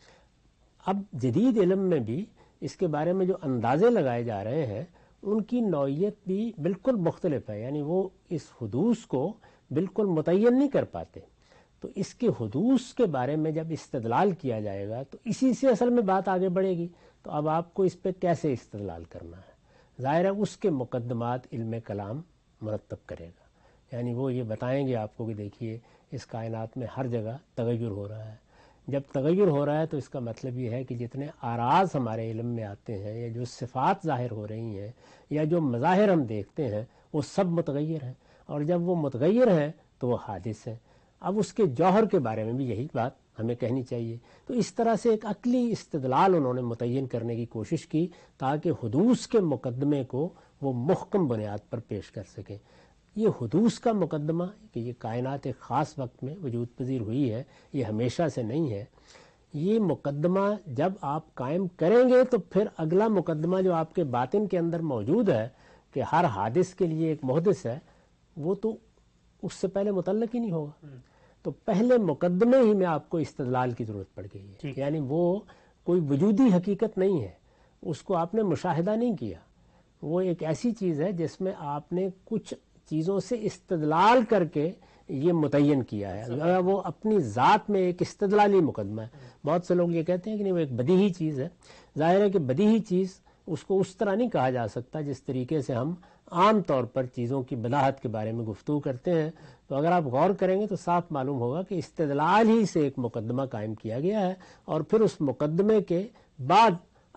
اب جدید علم میں بھی اس کے بارے میں جو اندازے لگائے جا رہے ہیں ان کی نوعیت بھی بالکل مختلف ہے، یعنی وہ اس حدوث کو بالکل متعین نہیں کر پاتے. تو اس کے حدوث کے بارے میں جب استدلال کیا جائے گا تو اسی سے اصل میں بات آگے بڑھے گی. تو اب آپ کو اس پہ کیسے استدلال کرنا ہے، ظاہر ہے اس کے مقدمات علم کلام مرتب کرے گا. یعنی وہ یہ بتائیں گے آپ کو کہ دیکھیے اس کائنات میں ہر جگہ تغیر ہو رہا ہے. جب تغیر ہو رہا ہے تو اس کا مطلب یہ ہے کہ جتنے آراز ہمارے علم میں آتے ہیں، یا جو صفات ظاہر ہو رہی ہیں، یا جو مظاہر ہم دیکھتے ہیں، وہ سب متغیر ہیں، اور جب وہ متغیر ہیں تو وہ حادث ہیں. اب اس کے جوہر کے بارے میں بھی یہی بات ہمیں کہنی چاہیے. تو اس طرح سے ایک عقلی استدلال انہوں نے متعین کرنے کی کوشش کی تاکہ حدوث کے مقدمے کو وہ محکم بنیاد پر پیش کر سکیں. یہ حدوث کا مقدمہ کہ یہ کائنات ایک خاص وقت میں وجود پذیر ہوئی ہے، یہ ہمیشہ سے نہیں ہے. یہ مقدمہ جب آپ قائم کریں گے تو پھر اگلا مقدمہ جو آپ کے باطن کے اندر موجود ہے کہ ہر حادث کے لیے ایک محدث ہے، وہ تو اس سے پہلے متعلق ہی نہیں ہوگا. تو پہلے مقدمے ہی میں آپ کو استدلال کی ضرورت پڑ گئی ہے. یعنی وہ کوئی وجودی حقیقت نہیں ہے، اس کو آپ نے مشاہدہ نہیں کیا. وہ ایک ایسی چیز ہے جس میں آپ نے کچھ چیزوں سے استدلال کر کے یہ متعین کیا ہے. وہ اپنی ذات میں ایک استدلالی مقدمہ ہے. بہت سے لوگ یہ کہتے ہیں کہ نہیں وہ ایک بدیہی چیز ہے. ظاہر ہے کہ بدیہی چیز اس کو اس طرح نہیں کہا جا سکتا جس طریقے سے ہم عام طور پر چیزوں کی بداہت کے بارے میں گفتگو کرتے ہیں. تو اگر آپ غور کریں گے تو صاف معلوم ہوگا کہ استدلال ہی سے ایک مقدمہ قائم کیا گیا ہے، اور پھر اس مقدمے کے بعد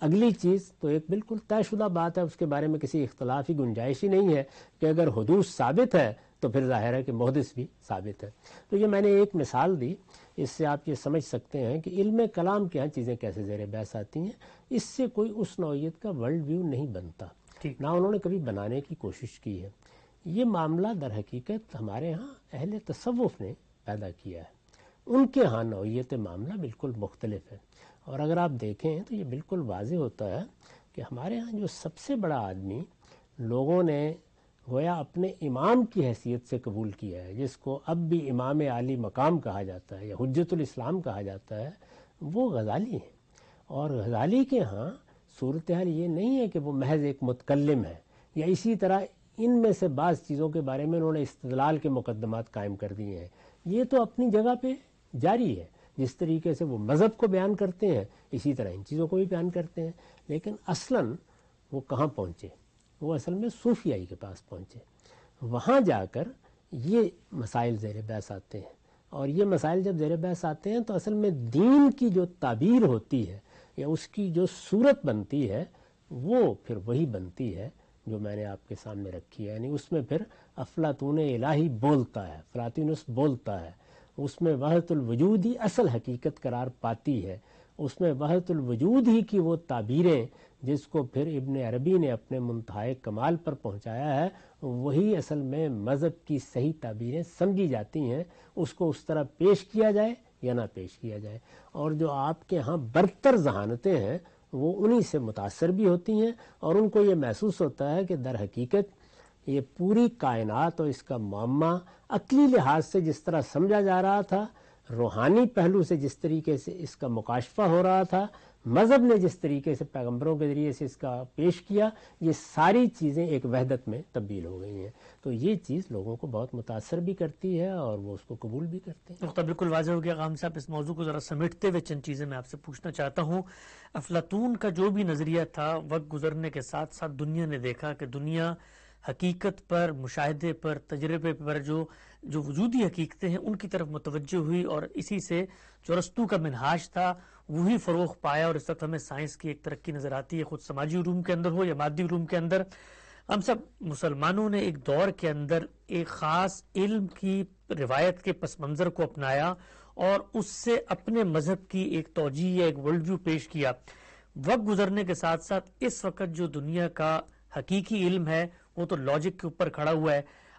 اگلی چیز تو ایک بالکل طے شدہ بات ہے، اس کے بارے میں کسی اختلاف کی گنجائش ہی نہیں ہے کہ اگر حدوث ثابت ہے تو پھر ظاہر ہے کہ محدث بھی ثابت ہے۔ تو یہ میں نے ایک مثال دی، اس سے آپ یہ سمجھ سکتے ہیں کہ علم کلام کے ہاں چیزیں کیسے زیر بحث آتی ہیں۔ اس سے کوئی اس نوعیت کا ورلڈ ویو نہیں بنتا، نہ انہوں نے کبھی بنانے کی کوشش کی ہے۔ یہ معاملہ در حقیقت ہمارے ہاں اہل تصوف نے پیدا کیا ہے، ان کے ہاں نوعیت معاملہ بالکل مختلف ہے۔ اور اگر آپ دیکھیں تو یہ بالکل واضح ہوتا ہے کہ ہمارے ہاں جو سب سے بڑا آدمی لوگوں نے گویا اپنے امام کی حیثیت سے قبول کیا ہے، جس کو اب بھی امام عالی مقام کہا جاتا ہے یا حجت الاسلام کہا جاتا ہے، وہ غزالی ہیں۔ اور غزالی کے ہاں صورتحال یہ نہیں ہے کہ وہ محض ایک متکلم ہے، یا اسی طرح ان میں سے بعض چیزوں کے بارے میں انہوں نے استدلال کے مقدمات قائم کر دیے ہیں۔ یہ تو اپنی جگہ پہ جاری ہے، جس طریقے سے وہ مذہب کو بیان کرتے ہیں اسی طرح ان چیزوں کو بھی بیان کرتے ہیں، لیکن اصلاً وہ کہاں پہنچے؟ وہ اصل میں صوفیائی کے پاس پہنچے۔ وہاں جا کر یہ مسائل زیر بحث آتے ہیں، اور یہ مسائل جب زیر بحث آتے ہیں تو اصل میں دین کی جو تعبیر ہوتی ہے یا اس کی جو صورت بنتی ہے وہ پھر وہی بنتی ہے جو میں نے آپ کے سامنے رکھی ہے۔ یعنی اس میں پھر افلاطون الہی بولتا ہے، فلاطینس بولتا ہے، اس میں وحدت الوجود ہی اصل حقیقت قرار پاتی ہے، اس میں وحدت الوجود ہی کی وہ تعبیریں جس کو پھر ابن عربی نے اپنے منتہائے کمال پر پہنچایا ہے، وہی اصل میں مذہب کی صحیح تعبیریں سمجھی جاتی ہیں۔ اس کو اس طرح پیش کیا جائے یا نہ پیش کیا جائے، اور جو آپ کے ہاں برتر ذہانتیں ہیں وہ انہی سے متاثر بھی ہوتی ہیں، اور ان کو یہ محسوس ہوتا ہے کہ در حقیقت یہ پوری کائنات اور اس کا معمہ عقلی لحاظ سے جس طرح سمجھا جا رہا تھا، روحانی پہلو سے جس طریقے سے اس کا مکاشفہ ہو رہا تھا، مذہب نے جس طریقے سے پیغمبروں کے ذریعے سے اس کا پیش کیا، یہ ساری چیزیں ایک وحدت میں تبدیل ہو گئی ہیں۔ تو یہ چیز لوگوں کو بہت متاثر بھی کرتی ہے اور وہ اس کو قبول بھی کرتے ہیں۔ نقطہ بالکل واضح ہو گیا غام صاحب۔ اس موضوع کو ذرا سمیٹتے ہوئے چند چیزیں میں آپ سے پوچھنا چاہتا ہوں۔ افلاطون کا جو بھی نظریہ تھا، وقت گزرنے کے ساتھ ساتھ دنیا نے دیکھا کہ دنیا حقیقت پر، مشاہدے پر، تجربے پر جو وجودی حقیقتیں ہیں ان کی طرف متوجہ ہوئی، اور اسی سے جو ارسطو کا منہاج تھا وہی فروغ پایا، اور اس وقت ہمیں سائنس کی ایک ترقی نظر آتی ہے، خود سماجی علوم کے اندر ہو یا مادی علوم کے اندر۔ ہم سب مسلمانوں نے ایک دور کے اندر ایک خاص علم کی روایت کے پس منظر کو اپنایا اور اس سے اپنے مذہب کی ایک توجیہ یا ایک ورلڈ ویو پیش کیا۔ وقت گزرنے کے ساتھ ساتھ اس وقت جو دنیا کا حقیقی علم ہے وہ تو لاجک کے اوپر کھڑا ہوا ہے۔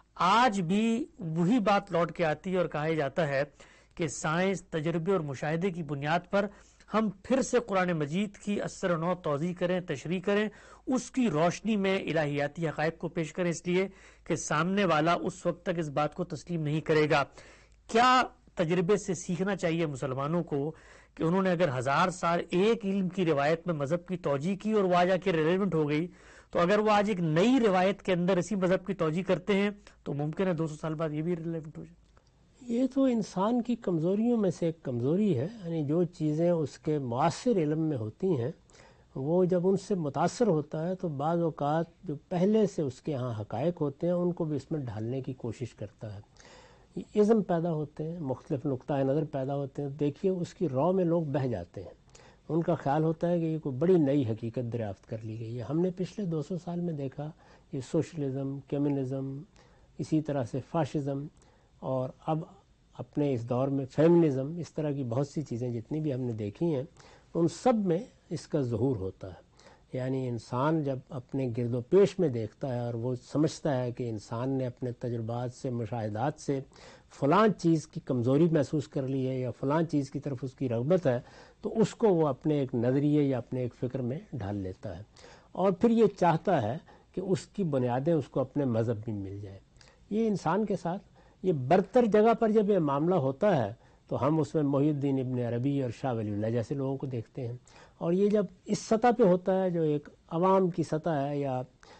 آج بھی وہی بات لوٹ کے آتی ہے اور کہا جاتا ہے کہ سائنس، تجربے اور مشاہدے کی بنیاد پر ہم پھر سے قرآن مجید کی اثر و نو توضیح کریں، تشریح کریں، اس کی روشنی میں الہیاتی حقائق کو پیش کریں، اس لیے کہ سامنے والا اس وقت تک اس بات کو تسلیم نہیں کرے گا۔ کیا تجربے سے سیکھنا چاہیے مسلمانوں کو کہ انہوں نے اگر 1000 سال ایک علم کی روایت میں مذہب کی توجیہ کی اور وہ آج آ کے ریلیونٹ ہو گئی، تو اگر وہ آج ایک نئی روایت کے اندر اسی مذہب کی توجیہ کرتے ہیں تو ممکن ہے 200 سال بعد یہ بھی ریلیونٹ ہو جائے؟ یہ تو انسان کی کمزوریوں میں سے ایک کمزوری ہے، یعنی جو چیزیں اس کے معاصر علم میں ہوتی ہیں وہ جب ان سے متاثر ہوتا ہے تو بعض اوقات جو پہلے سے اس کے ہاں حقائق ہوتے ہیں ان کو بھی اس میں ڈھالنے کی کوشش کرتا ہے۔ ازم پیدا ہوتے ہیں، مختلف نقطۂ نظر پیدا ہوتے ہیں، دیکھیے اس کی رو میں لوگ بہہ جاتے ہیں، ان کا خیال ہوتا ہے کہ یہ کوئی بڑی نئی حقیقت دریافت کر لی گئی ہے۔ ہم نے پچھلے 200 سال میں دیکھا یہ سوشلزم، کمیونزم، اسی طرح سے فاشزم، اور اب اپنے اس دور میں فیمنزم، اس طرح کی بہت سی چیزیں جتنی بھی ہم نے دیکھی ہیں ان سب میں اس کا ظہور ہوتا ہے۔ یعنی انسان جب اپنے گرد و پیش میں دیکھتا ہے اور وہ سمجھتا ہے کہ انسان نے اپنے تجربات سے، مشاہدات سے فلاں چیز کی کمزوری محسوس کر لی ہے یا فلاں چیز کی طرف اس کی رغبت ہے، تو اس کو وہ اپنے ایک نظریے یا اپنے ایک فکر میں ڈھال لیتا ہے، اور پھر یہ چاہتا ہے کہ اس کی بنیادیں اس کو اپنے مذہب میں مل جائے۔ یہ انسان کے ساتھ یہ برتر جگہ پر جب یہ معاملہ ہوتا ہے تو ہم اس میں محی الدین ابن عربی اور شاہ ولی اللہ جیسے لوگوں کو دیکھتے ہیں، اور یہ جب اس سطح پہ ہوتا ہے جو ایک عوام کی سطح ہے، یا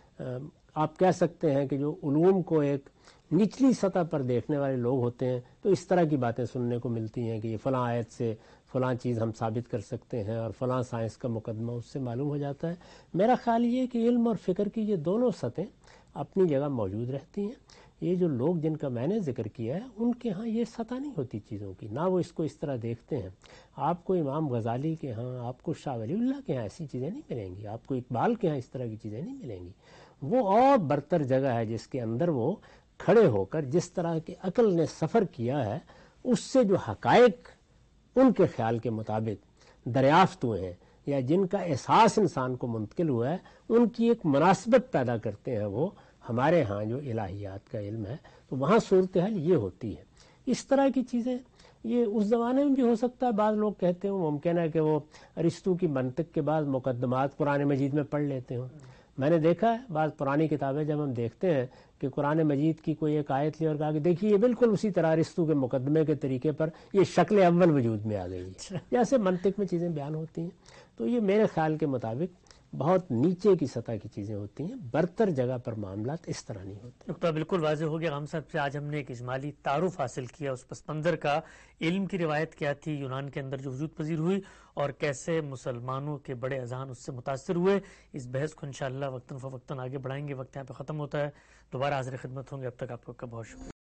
آپ کہہ سکتے ہیں کہ جو علوم کو ایک نچلی سطح پر دیکھنے والے لوگ ہوتے ہیں، تو اس طرح کی باتیں سننے کو ملتی ہیں کہ یہ فلاں آیت سے فلاں چیز ہم ثابت کر سکتے ہیں اور فلاں سائنس کا مقدمہ اس سے معلوم ہو جاتا ہے۔ میرا خیال یہ ہے کہ علم اور فکر کی یہ دونوں سطحیں اپنی جگہ موجود رہتی ہیں۔ یہ جو لوگ جن کا میں نے ذکر کیا ہے ان کے ہاں یہ سطح نہیں ہوتی چیزوں کی، نہ وہ اس کو اس طرح دیکھتے ہیں۔ آپ کو امام غزالی کے ہاں، آپ کو شاہ ولی اللہ کے ہاں ایسی چیزیں نہیں ملیں گی، آپ کو اقبال کے ہاں اس طرح کی چیزیں نہیں ملیں گی۔ وہ اور برتر جگہ ہے جس کے اندر وہ کھڑے ہو کر جس طرح کی عقل نے سفر کیا ہے، اس سے جو حقائق ان کے خیال کے مطابق دریافت ہوئے ہیں یا جن کا احساس انسان کو منتقل ہوا ہے، ان کی ایک مناسبت پیدا کرتے ہیں وہ ہمارے ہاں جو الہیات کا علم ہے۔ تو وہاں صورتحال یہ ہوتی ہے۔ اس طرح کی چیزیں یہ اس زمانے میں بھی ہو سکتا ہے۔ بعض لوگ کہتے ہیں ممکن ہے کہ وہ ارسطو کی منطق کے بعد مقدمات قرآن مجید میں پڑھ لیتے ہوں۔ میں نے دیکھا ہے بعض پرانی کتابیں جب ہم دیکھتے ہیں کہ قرآن مجید کی کوئی ایک آیت لی اور کہا کہ دیکھیے یہ بالکل اسی طرح ارسطو کے مقدمے کے طریقے پر یہ شکل اول وجود میں آ گئی ہے، جیسے منطق میں چیزیں بیان ہوتی ہیں۔ تو یہ میرے خیال کے مطابق بہت نیچے کی سطح کی چیزیں ہوتی ہیں، برتر جگہ پر معاملات اس طرح نہیں ہوتے۔ نقطہ بالکل واضح ہو گیا ہم سب سے۔ آج ہم نے ایک اجمالی تعارف حاصل کیا اس پس منظر کا، علم کی روایت کیا تھی یونان کے اندر جو وجود پذیر ہوئی، اور کیسے مسلمانوں کے بڑے اذہان اس سے متاثر ہوئے۔ اس بحث کو انشاءاللہ وقتاً فوقتاً آگے بڑھائیں گے۔ وقت یہاں پہ ختم ہوتا ہے، دوبارہ حاضر خدمت ہوں گے، اب تک آپ کو بہت شکریہ۔